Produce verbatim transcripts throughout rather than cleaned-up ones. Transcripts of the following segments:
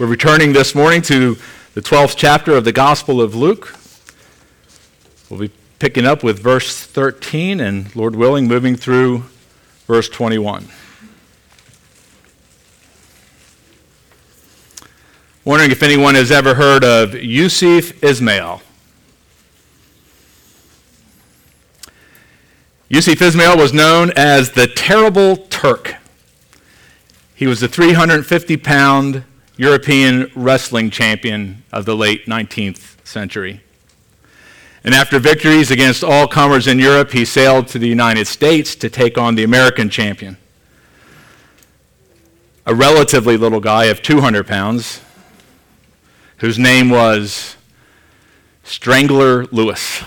We're returning this morning to the twelfth chapter of the Gospel of Luke. We'll be picking up with verse thirteen and, Lord willing, moving through verse twenty-one. Wondering if anyone has ever heard of Yusuf Ismail. Yusuf Ismail was known as the Terrible Turk. He was the three hundred fifty pound European wrestling champion of the late nineteenth century. And after victories against all comers in Europe, he sailed to the United States to take on the American champion, a relatively little guy of two hundred pounds, whose name was Strangler Lewis.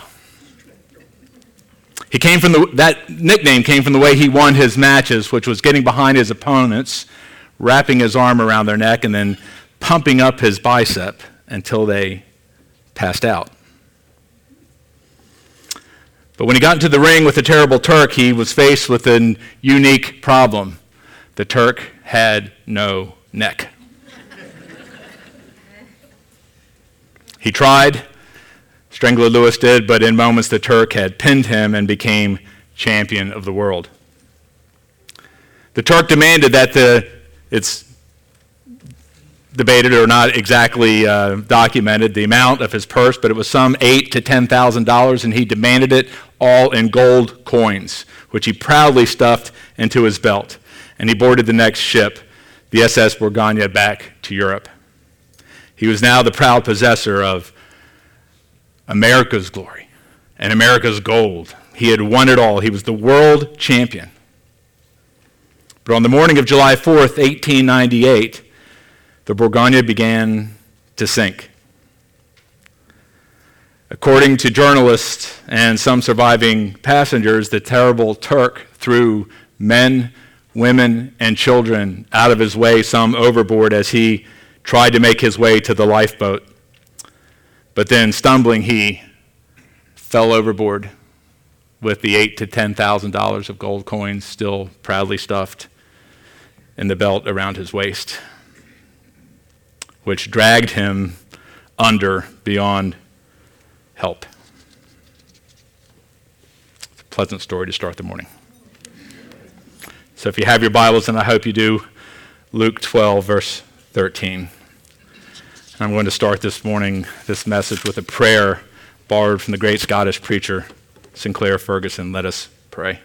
He came from the, that nickname came from the way he won his matches, which was getting behind his opponents, wrapping his arm around their neck, and then pumping up his bicep until they passed out. But when he got into the ring with the Terrible Turk, he was faced with a unique problem. The Turk had no neck. He tried, Strangler Lewis did, but in moments the Turk had pinned him and became champion of the world. The Turk demanded that the It's debated or not exactly uh, documented the amount of his purse, but it was some eight to ten thousand dollars, and he demanded it all in gold coins, which he proudly stuffed into his belt. And he boarded the next ship, the S S Bourgogne, back to Europe. He was now the proud possessor of America's glory and America's gold. He had won it all. He was the world champion. But on the morning of July fourth, eighteen ninety-eight, the Bourgogne began to sink. According to journalists and some surviving passengers, the Terrible Turk threw men, women, and children out of his way, some overboard, as he tried to make his way to the lifeboat. But then, stumbling, he fell overboard with the eight to ten thousand dollars of gold coins still proudly stuffed in the belt around his waist, which dragged him under beyond help. It's a pleasant story to start the morning. So if you have your Bibles, and I hope you do, Luke twelve, verse thirteen. I'm going to start this morning, this message, with a prayer borrowed from the great Scottish preacher, Sinclair Ferguson. Let us pray.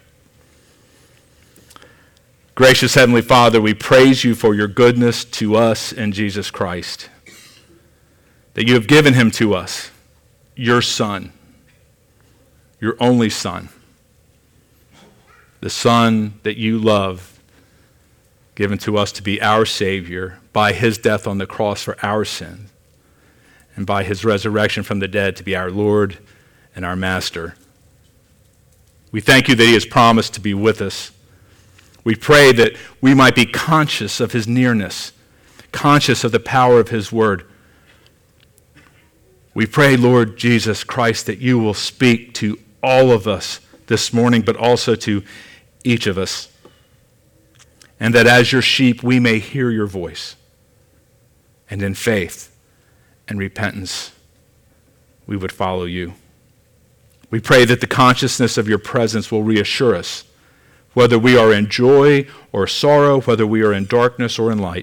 Gracious Heavenly Father, we praise you for your goodness to us in Jesus Christ, that you have given him to us, your Son, your only Son, the Son that you love, given to us to be our Savior by his death on the cross for our sins, and by his resurrection from the dead to be our Lord and our Master. We thank you that he has promised to be with us. We pray that we might be conscious of his nearness, conscious of the power of his word. We pray, Lord Jesus Christ, that you will speak to all of us this morning, but also to each of us, and that as your sheep we may hear your voice, and in faith and repentance we would follow you. We pray that the consciousness of your presence will reassure us, whether we are in joy or sorrow, whether we are in darkness or in light.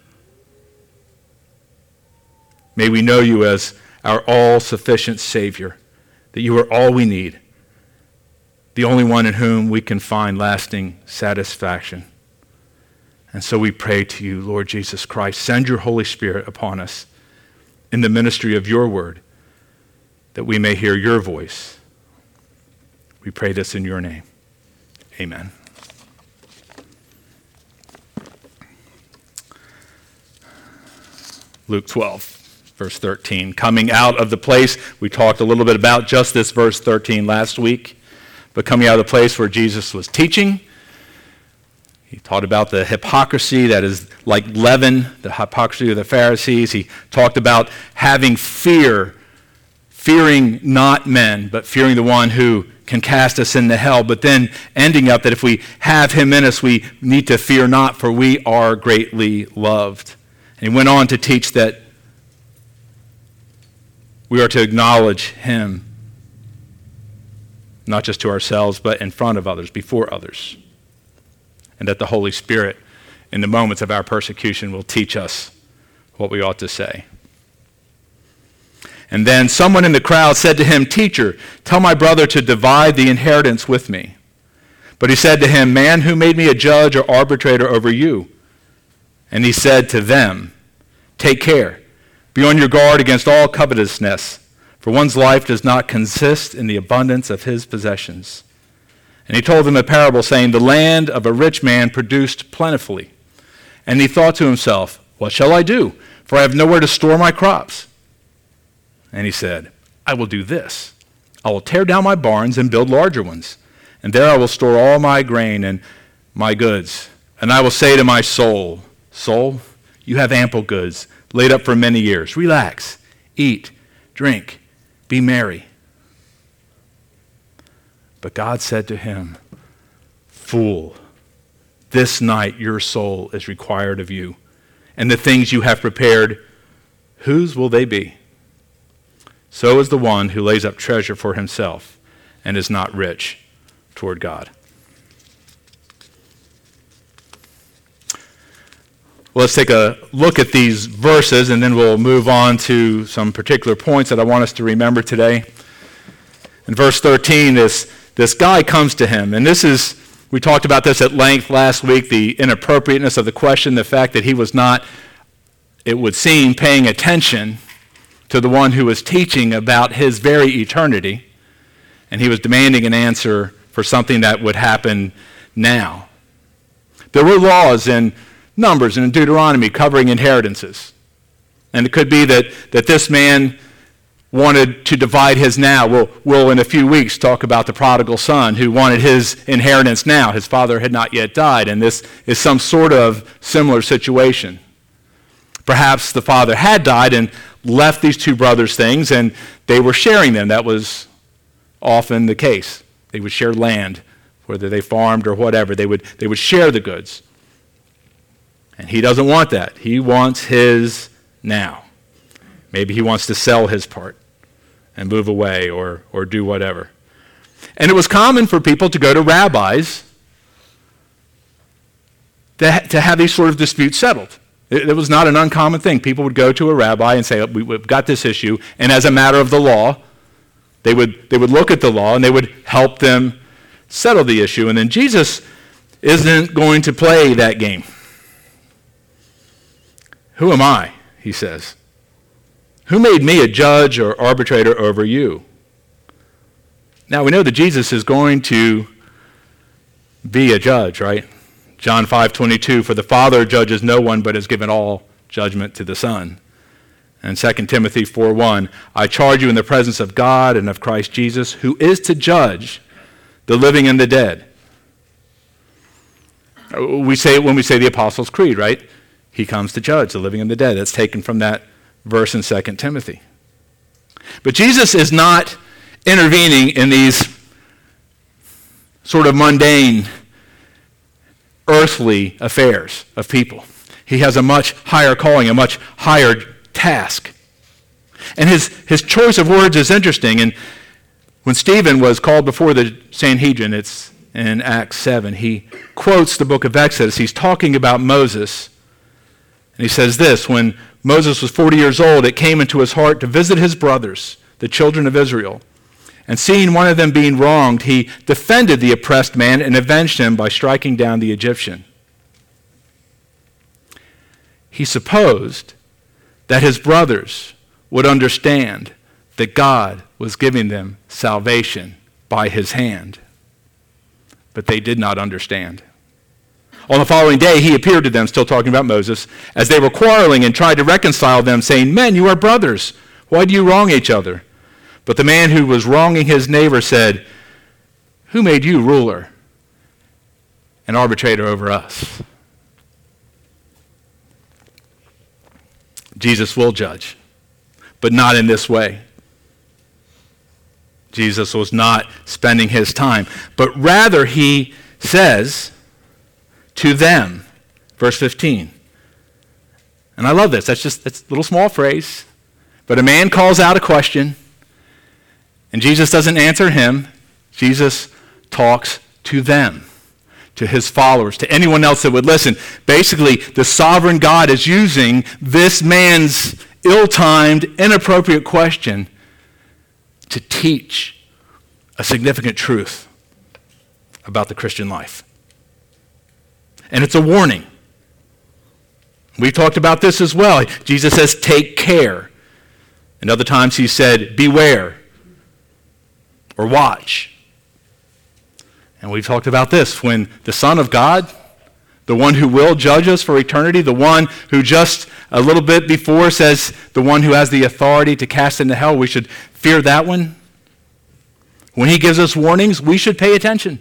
May we know you as our all-sufficient Savior, that you are all we need, the only one in whom we can find lasting satisfaction. And so we pray to you, Lord Jesus Christ, send your Holy Spirit upon us in the ministry of your word, that we may hear your voice. We pray this in your name. Amen. Luke twelve, verse thirteen. Coming out of the place, we talked a little bit about just this verse thirteen last week, but coming out of the place where Jesus was teaching, he taught about the hypocrisy that is like leaven, the hypocrisy of the Pharisees. He talked about having fear, fearing not men, but fearing the one who can cast us into hell, but then ending up that if we have him in us, we need to fear not, for we are greatly loved. And he went on to teach that we are to acknowledge him, not just to ourselves, but in front of others, before others. And that the Holy Spirit, in the moments of our persecution, will teach us what we ought to say. And then someone in the crowd said to him, "Teacher, tell my brother to divide the inheritance with me." But he said to him, "Man, who made me a judge or arbitrator over you?" And he said to them, "Take care. Be on your guard against all covetousness, for one's life does not consist in the abundance of his possessions." And he told them a parable, saying, "The land of a rich man produced plentifully. And he thought to himself, 'What shall I do? For I have nowhere to store my crops.' And he said, 'I will do this. I will tear down my barns and build larger ones. And there I will store all my grain and my goods. And I will say to my soul, Soul, you have ample goods laid up for many years. Relax, eat, drink, be merry.' But God said to him, 'Fool, this night your soul is required of you, and the things you have prepared, whose will they be? So is the one who lays up treasure for himself and is not rich toward God.'" Well, let's take a look at these verses, and then we'll move on to some particular points that I want us to remember today. In verse thirteen, this, this guy comes to him, and this is, we talked about this at length last week, the inappropriateness of the question, the fact that he was not, it would seem, paying attention to the one who was teaching about his very eternity, and he was demanding an answer for something that would happen now. There were laws in Numbers and in Deuteronomy covering inheritances. And it could be that, that this man wanted to divide his now. We'll, we'll in a few weeks talk about the prodigal son who wanted his inheritance now. His father had not yet died, and this is some sort of similar situation. Perhaps the father had died and left these two brothers things, and they were sharing them. That was often the case. They would share land, whether they farmed or whatever. They would, they would share the goods. And he doesn't want that. He wants his now. Maybe he wants to sell his part and move away or, or do whatever. And it was common for people to go to rabbis to, to have these sort of disputes settled. It, it was not an uncommon thing. People would go to a rabbi and say, we, we've got this issue, and as a matter of the law, they would, they would look at the law and they would help them settle the issue. And then Jesus isn't going to play that game. "Who am I?" he says. "Who made me a judge or arbitrator over you?" Now we know that Jesus is going to be a judge, right? John five twenty-two, "For the Father judges no one, but has given all judgment to the Son." And Second Timothy four one, "I charge you in the presence of God and of Christ Jesus, who is to judge the living and the dead." We say it when we say the Apostles' Creed, right? He comes to judge the living and the dead. That's taken from that verse in Second Timothy. But Jesus is not intervening in these sort of mundane, earthly affairs of people. He has a much higher calling, a much higher task. And his, his choice of words is interesting. And when Stephen was called before the Sanhedrin, it's in Acts seven, he quotes the book of Exodus. He's talking about Moses. And he says this, "When Moses was forty years old, it came into his heart to visit his brothers, the children of Israel. And seeing one of them being wronged, he defended the oppressed man and avenged him by striking down the Egyptian." He supposed that his brothers would understand that God was giving them salvation by his hand. But they did not understand. On the following day, he appeared to them, still talking about Moses, as they were quarreling and tried to reconcile them, saying, "Men, you are brothers. Why do you wrong each other?" But the man who was wronging his neighbor said, "Who made you ruler and arbitrator over us?" Jesus will judge, but not in this way. Jesus was not spending his time, but rather he says to them, verse fifteen, And I love this. That's just that's a little small phrase. But a man calls out a question, and Jesus doesn't answer him. Jesus talks to them, to his followers, to anyone else that would listen. Basically, the sovereign God is using this man's ill-timed, inappropriate question to teach a significant truth about the Christian life. And it's a warning. We talked about this as well. Jesus says, take care. And other times he said, beware or watch. And we've talked about this. When the Son of God, the one who will judge us for eternity, the one who just a little bit before says the one who has the authority to cast into hell, we should fear that one. When he gives us warnings, we should pay attention.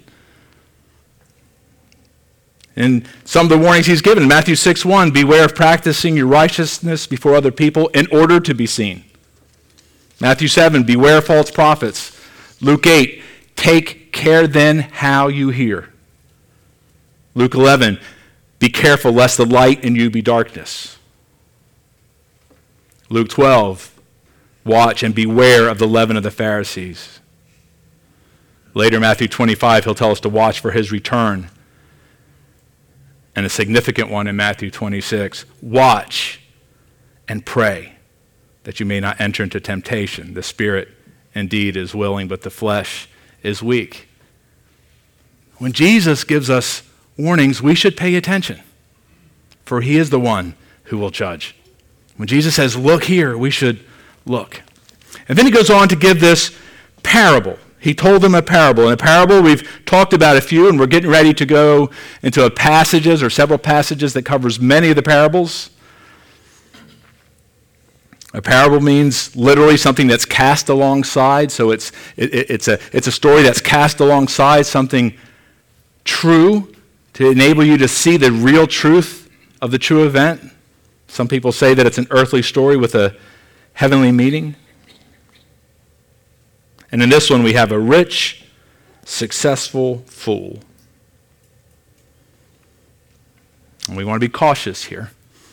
And some of the warnings he's given, Matthew six one, beware of practicing your righteousness before other people in order to be seen. Matthew seven, beware of false prophets. Luke eight, take care then how you hear. Luke eleven, be careful lest the light in you be darkness. Luke twelve, watch and beware of the leaven of the Pharisees. Later, Matthew twenty-five, he'll tell us to watch for his return. And a significant one in Matthew twenty-six, watch and pray that you may not enter into temptation. The spirit indeed is willing, but the flesh is weak. When Jesus gives us warnings, we should pay attention, for he is the one who will judge. When Jesus says, look here, we should look. And then he goes on to give this parable. He told them a parable. In a parable, we've talked about a few, and we're getting ready to go into a passages or several passages that covers many of the parables. A parable means literally something that's cast alongside. So it's it, it's a it's a story that's cast alongside something true to enable you to see the real truth of the true event. Some people say that it's an earthly story with a heavenly meaning. And in this one, we have a rich, successful fool. And we want to be cautious here.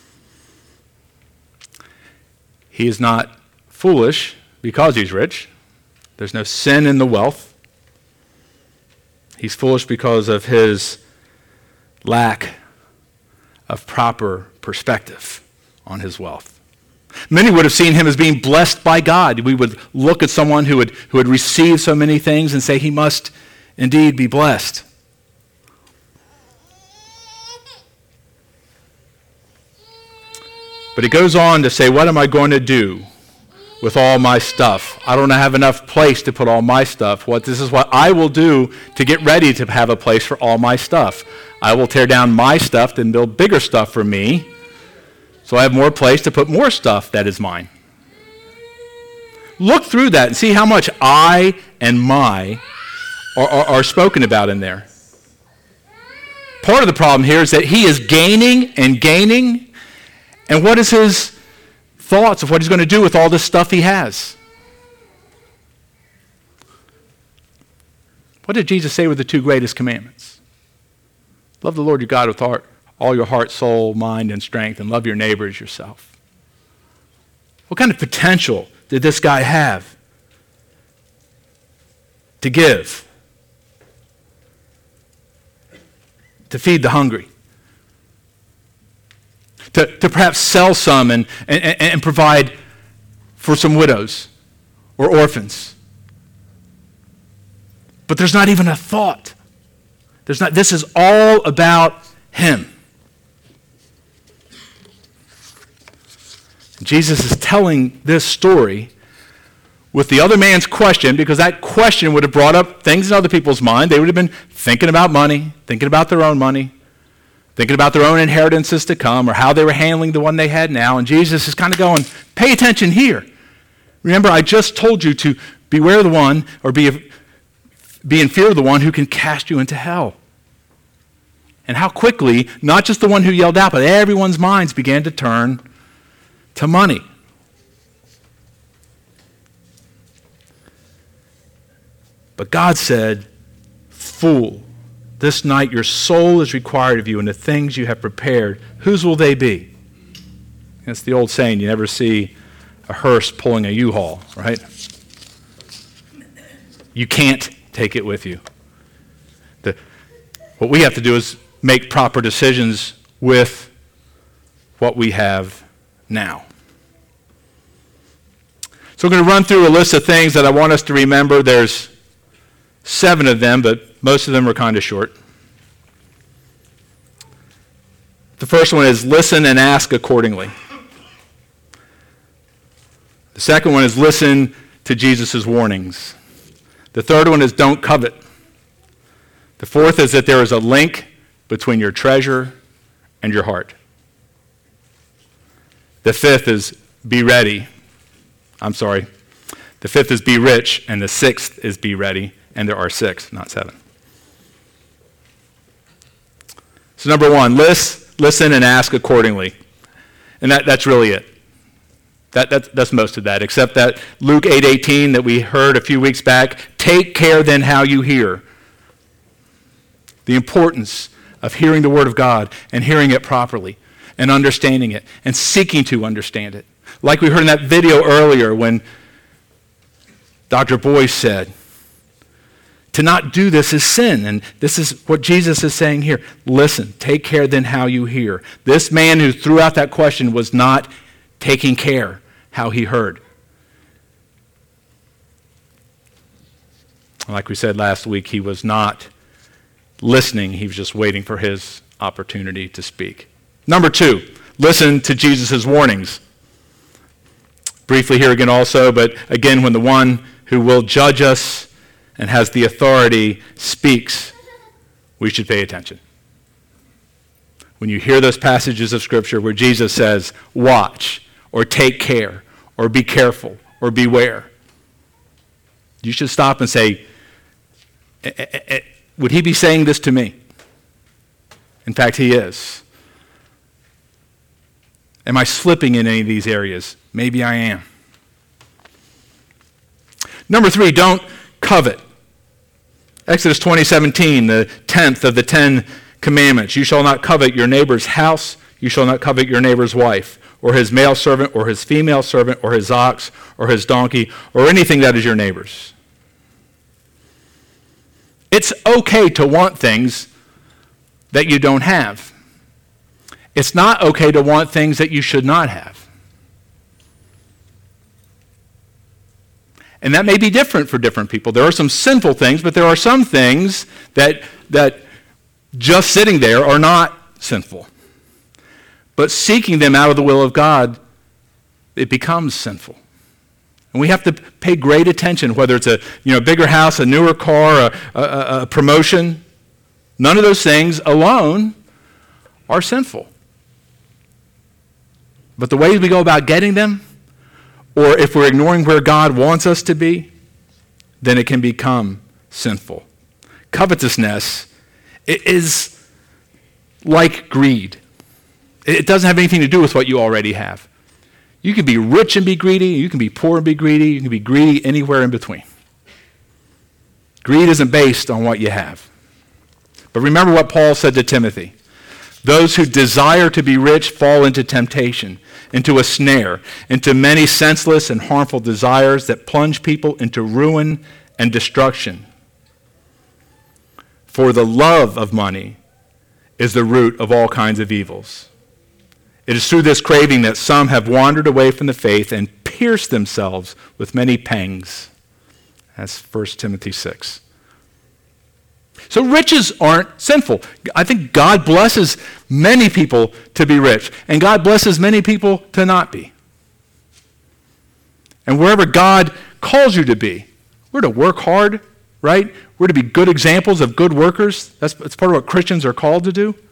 He is not foolish because he's rich. There's no sin in the wealth. He's foolish because of his lack of proper perspective on his wealth. Many would have seen him as being blessed by God. We would look at someone who had, who had received so many things and say he must indeed be blessed. But he goes on to say, what am I going to do with all my stuff? I don't have enough place to put all my stuff. What this is what I will do to get ready to have a place for all my stuff. I will tear down my stuff and build bigger stuff for me, so I have more place to put more stuff that is mine. Look through that and see how much I and my are, are, are spoken about in there. Part of the problem here is that he is gaining and gaining, and what is his thoughts of what he's going to do with all this stuff he has? What did Jesus say were the two greatest commandments? Love the Lord your God with heart, all your heart, soul, mind, and strength, and love your neighbor as yourself. What kind of potential did this guy have to give, to feed the hungry, to, to perhaps sell some and, and, and provide for some widows or orphans? But there's not even a thought. There's not. This is all about him. Jesus is telling this story with the other man's question, because that question would have brought up things in other people's mind. They would have been thinking about money, thinking about their own money, thinking about their own inheritances to come, or how they were handling the one they had now. And Jesus is kind of going, pay attention here. Remember, I just told you to beware the one, or be, be in fear of the one who can cast you into hell. And how quickly, not just the one who yelled out, but everyone's minds began to turn to money. But God said, fool, this night your soul is required of you, and the things you have prepared, whose will they be? It's the old saying, you never see a hearse pulling a U-Haul, right? You can't take it with you. The, what we have to do is make proper decisions with what we have now. So we're going to run through a list of things that I want us to remember. There's seven of them, but most of them are kind of short. The first one is listen and ask accordingly. The second one is listen to Jesus' warnings. The third one is don't covet. The fourth is that there is a link between your treasure and your heart. The fifth is be ready. I'm sorry. The fifth is be rich, and the sixth is be ready, and there are six, not seven. So number one, list, listen and ask accordingly. And that, that's really it. That, that, that's most of that, except that Luke eight eighteen that we heard a few weeks back, take care then how you hear. The importance of hearing the Word of God and hearing it properly and understanding it and seeking to understand it. Like we heard in that video earlier when Doctor Boyce said, to not do this is sin. And this is what Jesus is saying here. Listen, take care then how you hear. This man who threw out that question was not taking care how he heard. Like we said last week, he was not listening. He was just waiting for his opportunity to speak. Number two, listen to Jesus' warnings. Briefly here again also, but again, when the one who will judge us and has the authority speaks, we should pay attention. When you hear those passages of Scripture where Jesus says, watch, or take care, or be careful, or beware, you should stop and say, would he be saying this to me? In fact, he is. Am I slipping in any of these areas? Maybe I am. Number three, don't covet. Exodus twenty seventeen, the tenth of the Ten Commandments. You shall not covet your neighbor's house. You shall not covet your neighbor's wife, or his male servant, or his female servant, or his ox, or his donkey, or anything that is your neighbor's. It's okay to want things that you don't have. It's not okay to want things that you should not have. And that may be different for different people. There are some sinful things, but there are some things that, that just sitting there are not sinful. But seeking them out of the will of God, it becomes sinful. And we have to pay great attention, whether it's a you know bigger house, a newer car, a, a, a promotion. None of those things alone are sinful. But the ways we go about getting them, or if we're ignoring where God wants us to be, then it can become sinful. Covetousness is like greed. It doesn't have anything to do with what you already have. You can be rich and be greedy. You can be poor and be greedy. You can be greedy anywhere in between. Greed isn't based on what you have. But remember what Paul said to Timothy. Those who desire to be rich fall into temptation, into a snare, into many senseless and harmful desires that plunge people into ruin and destruction. For the love of money is the root of all kinds of evils. It is through this craving that some have wandered away from the faith and pierced themselves with many pangs. That's First Timothy six. So riches aren't sinful. I think God blesses many people to be rich, and God blesses many people to not be. And wherever God calls you to be, we're to work hard, right? We're to be good examples of good workers. That's, that's part of what Christians are called to do.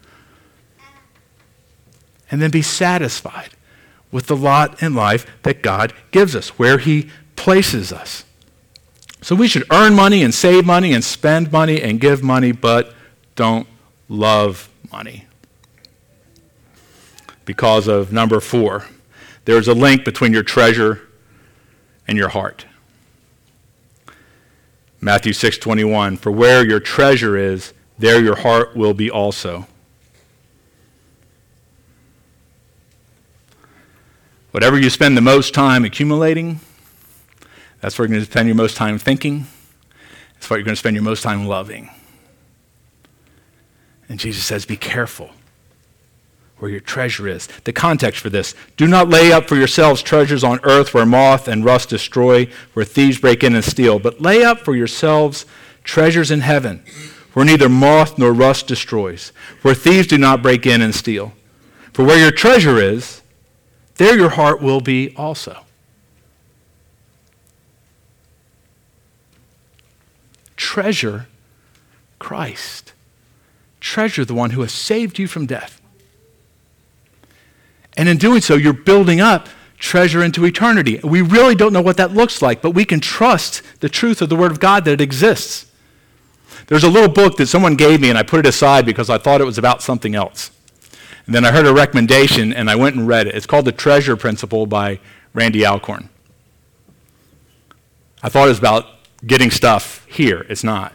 And then be satisfied with the lot in life that God gives us, where he places us. So we should earn money and save money and spend money and give money, but don't love money. Because of number four, there's a link between your treasure and your heart. Matthew six twenty-one, for where your treasure is, there your heart will be also. Whatever you spend the most time accumulating, that's where you're going to spend your most time thinking. That's what you're going to spend your most time loving. And Jesus says, be careful where your treasure is. The context for this: do not lay up for yourselves treasures on earth where moth and rust destroy, where thieves break in and steal, but lay up for yourselves treasures in heaven, where neither moth nor rust destroys, where thieves do not break in and steal. For where your treasure is, there your heart will be also. Treasure Christ. Treasure the one who has saved you from death. And in doing so, you're building up treasure into eternity. We really don't know what that looks like, but we can trust the truth of the Word of God that it exists. There's a little book that someone gave me, and I put it aside because I thought it was about something else. And then I heard a recommendation, and I went and read it. It's called The Treasure Principle by Randy Alcorn. I thought it was about getting stuff here. It's not.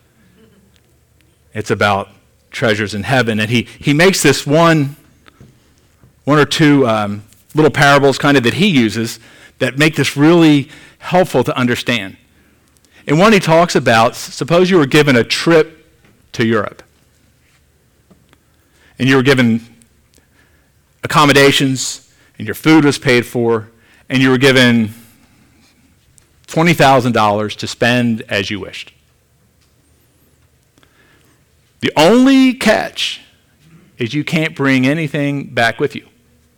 It's about treasures in heaven. And he, he makes this one, one or two um, little parables kind of that he uses that make this really helpful to understand. And one he talks about, suppose you were given a trip to Europe. And you were given accommodations, and your food was paid for, and you were given twenty thousand dollars to spend as you wished. The only catch is you can't bring anything back with you.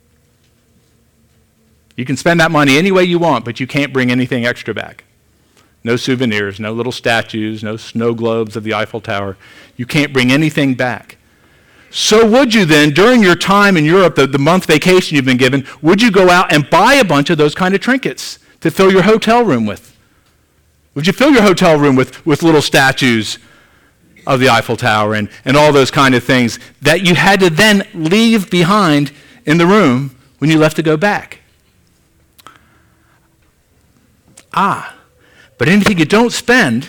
You can spend that money any way you want, but you can't bring anything extra back. No souvenirs, no little statues, no snow globes of the Eiffel Tower. You can't bring anything back. So would you then, during your time in Europe, the, the month vacation you've been given, would you go out and buy a bunch of those kind of trinkets to fill your hotel room with? Would you fill your hotel room with, with little statues of the Eiffel Tower and, and all those kind of things that you had to then leave behind in the room when you left to go back? Ah, but anything you don't spend,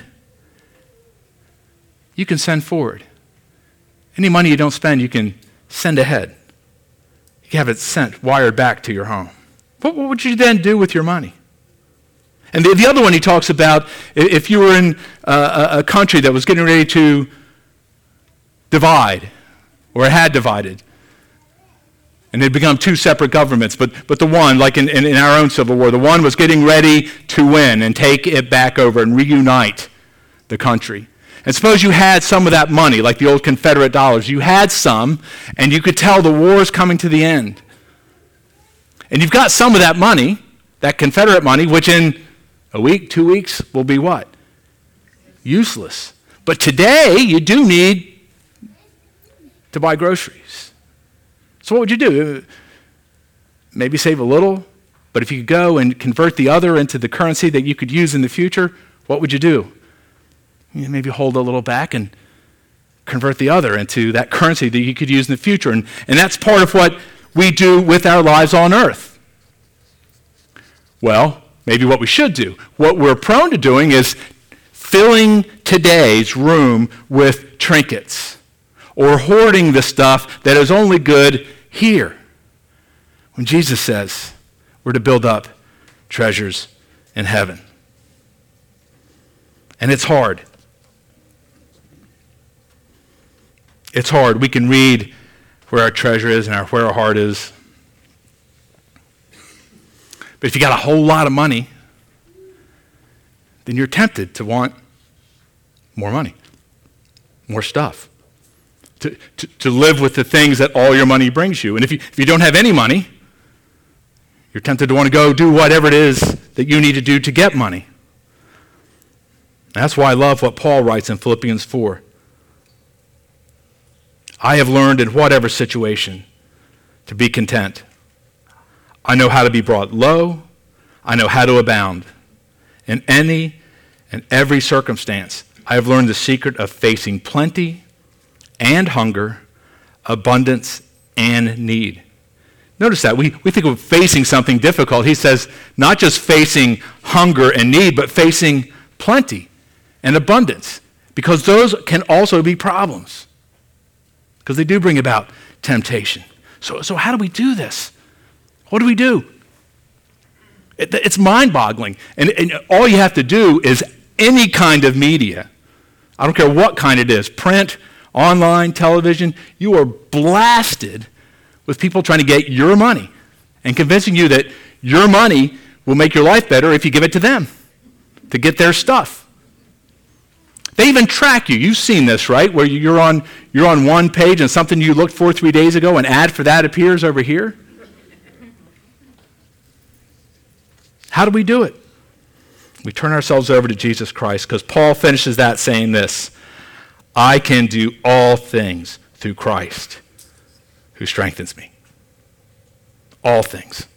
you can send forward. Any money you don't spend, you can send ahead. You can have it sent, wired back to your home. What, what would you then do with your money? And the, the other one he talks about, if you were in uh, a, a country that was getting ready to divide, or it had divided, and they'd become two separate governments, but, but the one, like in, in, in our own Civil War, the one was getting ready to win and take it back over and reunite the country. And suppose you had some of that money, like the old Confederate dollars. You had some, and you could tell the war's coming to the end. And you've got some of that money, that Confederate money, which in a week, two weeks, will be what? Useless. But today, you do need to buy groceries. So what would you do? Maybe save a little, but if you could go and convert the other into the currency that you could use in the future, what would you do? You maybe hold a little back and convert the other into that currency that you could use in the future. And, and that's part of what we do with our lives on earth. Well, maybe what we should do. What we're prone to doing is filling today's room with trinkets or hoarding the stuff that is only good here. When Jesus says we're to build up treasures in heaven. And it's hard. It's hard. We can read where our treasure is and our, where our heart is. But if you got a whole lot of money, then you're tempted to want more money, more stuff, to, to, to live with the things that all your money brings you. And if you, if you don't have any money, you're tempted to want to go do whatever it is that you need to do to get money. That's why I love what Paul writes in Philippians four. I have learned in whatever situation to be content. I know how to be brought low. I know how to abound. In any and every circumstance, I have learned the secret of facing plenty and hunger, abundance and need. Notice that. We, we think of facing something difficult. He says not just facing hunger and need, but facing plenty and abundance, because those can also be problems, because they do bring about temptation. So, so how do we do this? What do we do? It, it's mind-boggling. And, and all you have to do is any kind of media, I don't care what kind it is, print, online, television, you are blasted with people trying to get your money and convincing you that your money will make your life better if you give it to them to get their stuff. They even track you. You've seen this, right? Where you're on, you're on one page and something you looked for three days ago, an ad for that appears over here. How do we do it? We turn ourselves over to Jesus Christ, because Paul finishes that saying this: I can do all things through Christ who strengthens me. All things.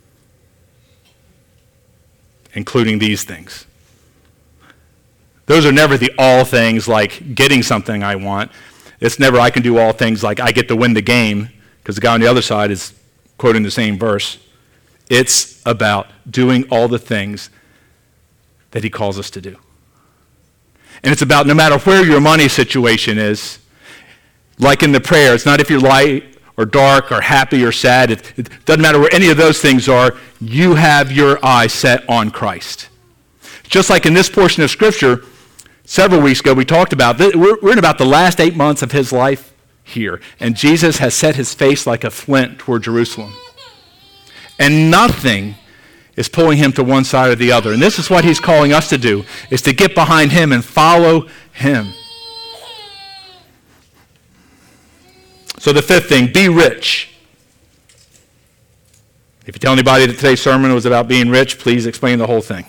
Including these things. Those are never the all things like getting something I want. It's never I can do all things like I get to win the game, because the guy on the other side is quoting the same verse. It's about doing all the things that he calls us to do. And it's about no matter where your money situation is, like in the prayer, it's not if you're light or dark or happy or sad. It, it doesn't matter where any of those things are. You have your eye set on Christ. Just like in this portion of Scripture, several weeks ago we talked about, we're, we're in about the last eight months of his life here. And Jesus has set his face like a flint toward Jerusalem. And nothing is pulling him to one side or the other. And this is what he's calling us to do, is to get behind him and follow him. So the fifth thing, be rich. If you tell anybody that today's sermon was about being rich, please explain the whole thing.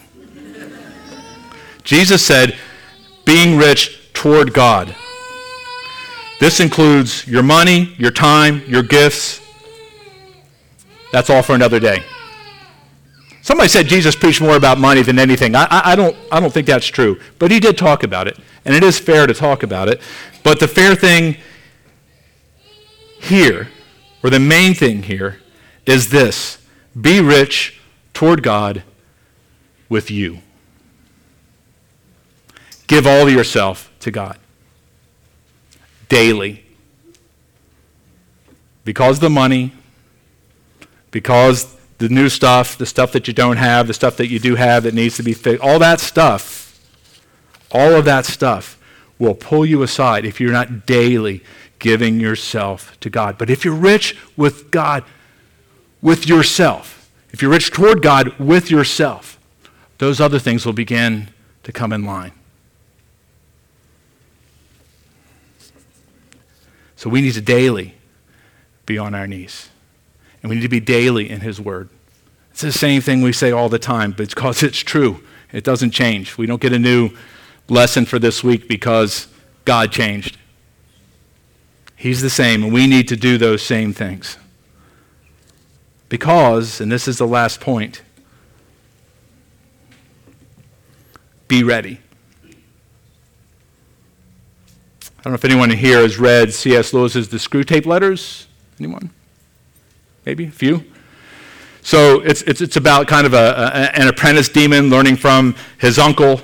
Jesus said, being rich toward God. This includes your money, your time, your gifts. That's all for another day. Somebody said Jesus preached more about money than anything. I, I, I don't, I don't think that's true. But he did talk about it. And it is fair to talk about it. But the fair thing here, or the main thing here, is this: be rich toward God with you. Give all of yourself to God daily. Because the money, because the new stuff, the stuff that you don't have, the stuff that you do have that needs to be fixed, all that stuff, all of that stuff will pull you aside if you're not daily giving yourself to God. But if you're rich with God, with yourself, if you're rich toward God with yourself, those other things will begin to come in line. So we need to daily be on our knees. And we need to be daily in his word. It's the same thing we say all the time, but it's because it's true. It doesn't change. We don't get a new lesson for this week because God changed. He's the same, and we need to do those same things. Because, and this is the last point, be ready. I don't know if anyone here has read C S Lewis's The Screwtape Letters. Anyone? Maybe a few. So it's it's it's about kind of a, a an apprentice demon learning from his uncle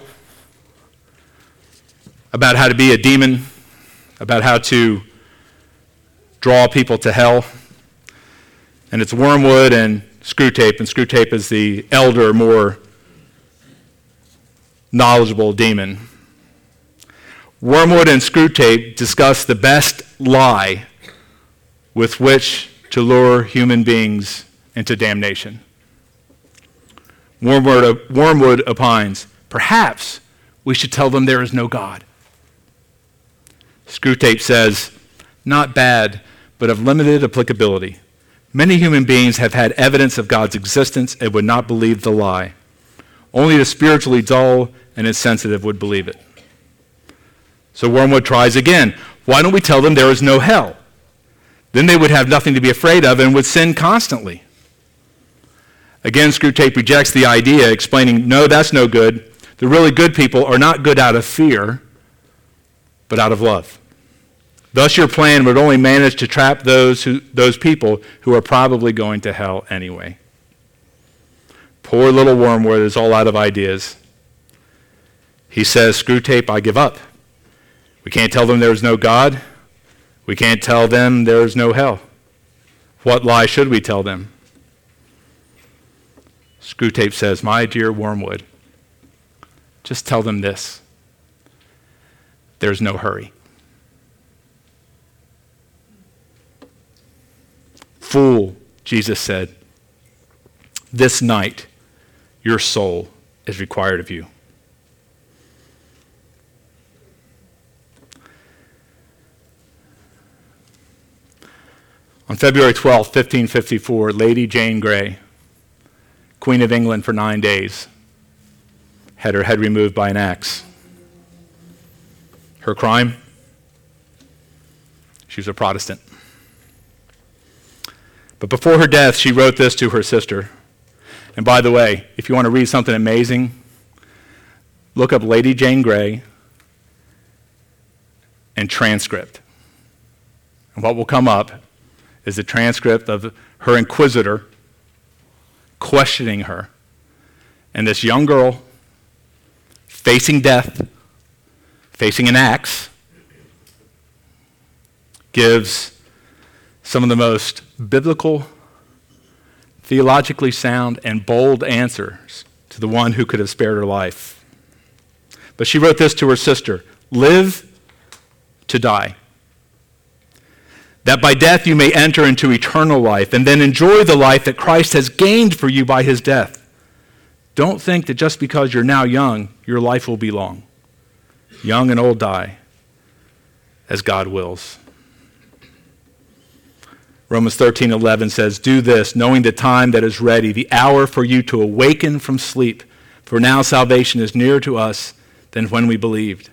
about how to be a demon, about how to draw people to hell. And it's Wormwood and Screwtape, and Screwtape is the elder, more knowledgeable demon. Wormwood and Screwtape discuss the best lie with which to lure human beings into damnation. Wormwood, Wormwood opines, perhaps we should tell them there is no God. Screwtape says, not bad, but of limited applicability. Many human beings have had evidence of God's existence and would not believe the lie. Only the spiritually dull and insensitive would believe it. So Wormwood tries again. Why don't we tell them there is no hell? Then they would have nothing to be afraid of and would sin constantly. Again, Screwtape rejects the idea, explaining, no, that's no good. The really good people are not good out of fear, but out of love. Thus, your plan would only manage to trap those who, those people who are probably going to hell anyway. Poor little Wormwood is all out of ideas. He says, Screwtape, I give up. We can't tell them there is no God. We can't tell them there is no hell. What lie should we tell them? Screwtape says, "My dear Wormwood, just tell them this. There's no hurry." "Fool," Jesus said, "this night your soul is required of you." On February twelfth, fifteen fifty-four, Lady Jane Grey, Queen of England for nine days, had her head removed by an axe. Her crime? She was a Protestant. But before her death, she wrote this to her sister. And by the way, if you want to read something amazing, look up Lady Jane Grey and transcript. And what will come up is a transcript of her inquisitor questioning her. And this young girl, facing death, facing an axe, gives some of the most biblical, theologically sound, and bold answers to the one who could have spared her life. But she wrote this to her sister: "Live to die, that by death you may enter into eternal life, and then enjoy the life that Christ has gained for you by his death. Don't think that just because you're now young, your life will be long. Young and old die, as God wills." Romans thirteen eleven says, "Do this, knowing the time that is ready, the hour for you to awaken from sleep. For now salvation is nearer to us than when we believed."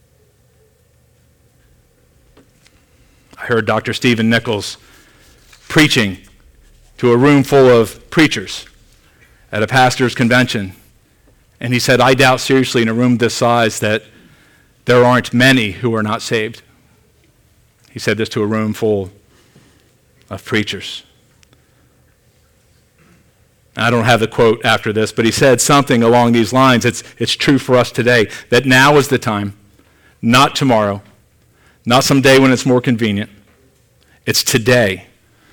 I heard Doctor Stephen Nichols preaching to a room full of preachers at a pastor's convention. And he said, "I doubt seriously in a room this size that there aren't many who are not saved." He said this to a room full of preachers. I don't have the quote after this, but he said something along these lines. It's, it's true for us today, that now is the time, not tomorrow, not someday when it's more convenient. It's today.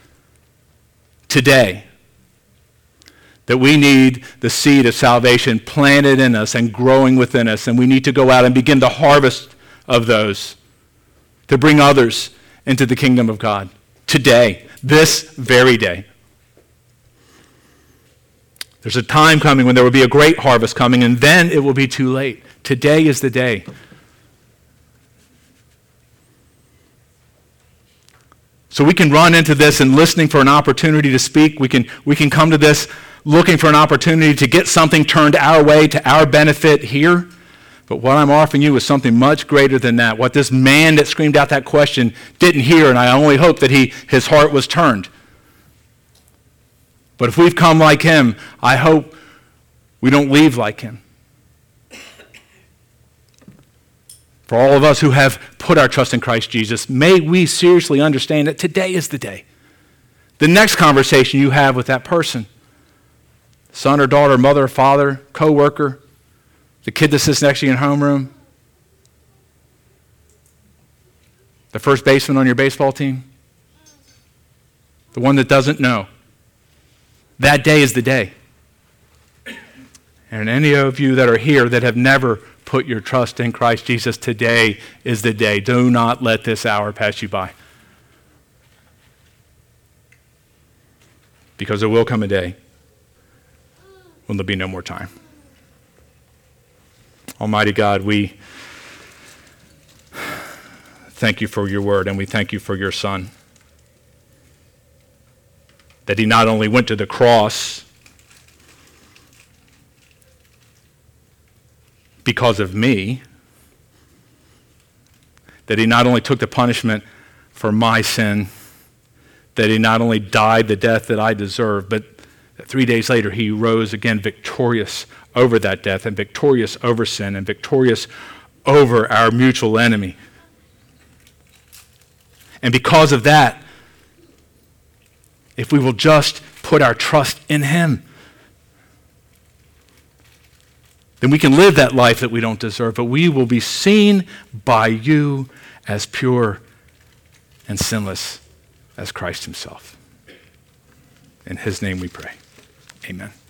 Today. That we need the seed of salvation planted in us and growing within us, and we need to go out and begin the harvest of those to bring others into the kingdom of God. Today. This very day. There's a time coming when there will be a great harvest coming, and then it will be too late. Today is the day. So we can run into this and listening for an opportunity to speak. We can, we can come to this looking for an opportunity to get something turned our way to our benefit here. But what I'm offering you is something much greater than that. What this man that screamed out that question didn't hear, and I only hope that he, his heart was turned. But if we've come like him, I hope we don't leave like him. For all of us who have put our trust in Christ Jesus, may we seriously understand that today is the day. The next conversation you have with that person, son or daughter, mother or father, co-worker, the kid that sits next to you in homeroom, the first baseman on your baseball team, the one that doesn't know. That day is the day. And any of you that are here that have never put your trust in Christ Jesus, today is the day. Do not let this hour pass you by. Because there will come a day when there'll be no more time. Almighty God, we thank you for your word, and we thank you for your Son. That he not only went to the cross because of me, that he not only took the punishment for my sin, that he not only died the death that I deserve, but that three days later he rose again victorious over that death and victorious over sin and victorious over our mutual enemy. And because of that, if we will just put our trust in him, then we can live that life that we don't deserve, but we will be seen by you as pure and sinless as Christ himself. In his name we pray. Amen.